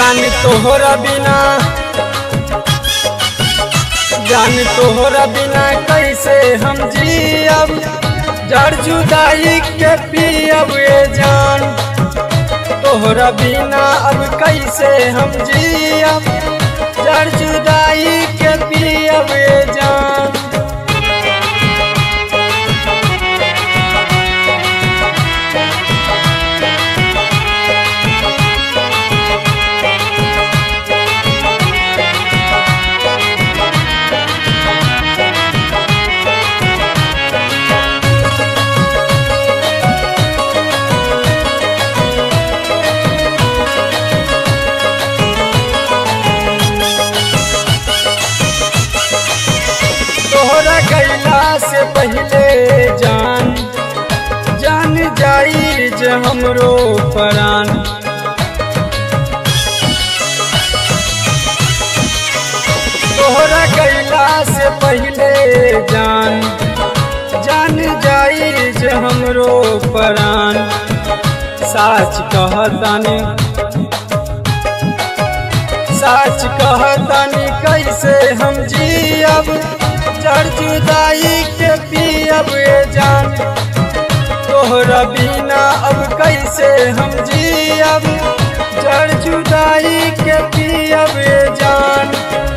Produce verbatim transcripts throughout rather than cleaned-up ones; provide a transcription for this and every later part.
जान तोहरा बिना जान तोहरा बिना कैसे हम जियब, जड़ जुदाई के पियब ये जान। तोहरा बिना अब कैसे हम जियब, जड़ जुदाई के पियब ये जान। तोहरा गैला से पहले जान जान जाई जे हमरो परान। तोहरा गैला से पहले जान जान जाई जे हमरो परान। साच कहतानी साच कहतानी कैसे हम जियब, जड़ जुदाई के पियब ये जान। तोहरा बिना अब कैसे हम जियब, जड़ जुदाई के पियब ये जान।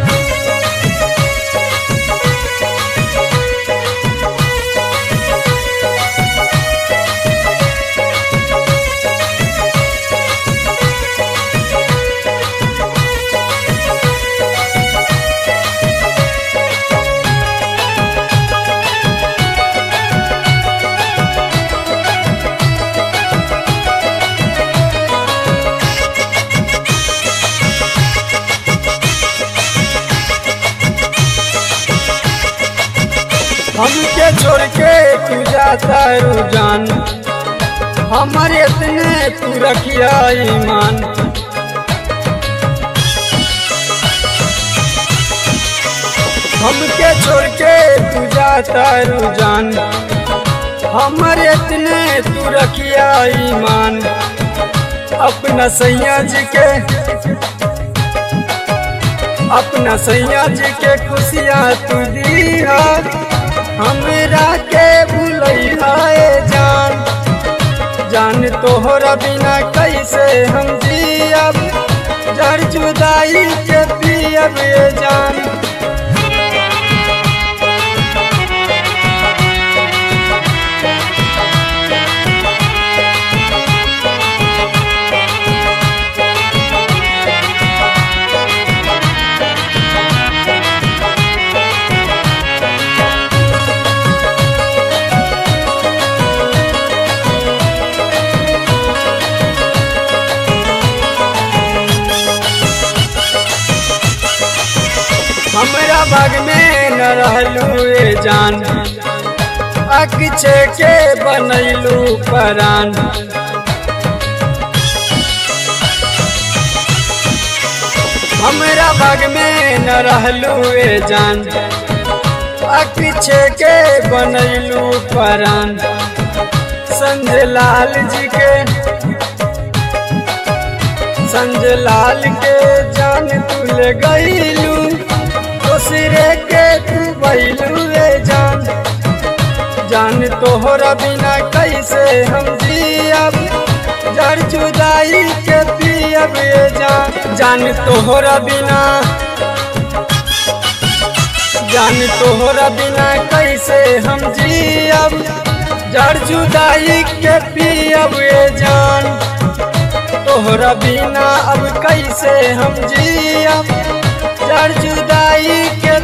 हमके छोड़ के तू जाता रुझान, हमारे इतने तू रखिया ईमान। हमके छोड़ के तू जाता रुझान, हमारे इतने तू रखिया ईमान। अपना सैया जी के अपना सैया जी के खुशियाँ तू दिया, हमरा के भूलैया जान। जान तोहरा बिना कैसे हम जियब, जड़ जुदाई के पियब ये जान। हमरा बाग में न रहलू ए जान, अक्षे के बनैलू परान। हमरा बाग में न रहलू ए जान, अक्षे के बनैलू परान। संजय लाल जी के संजय लाल के जान तू ले गईलू, दूसरे के तू बैलू रे जान। जान तोहरा बिना कैसे हम जियब, जड़ जुदाई के पियब ये जान। जान तोहरा बिना जान तोहरा बिना कैसे हम जियब, जड़ जुदाई के पियब ये जान। तोहरा बिना अब कैसे हम जियब, जड़ जुदाई के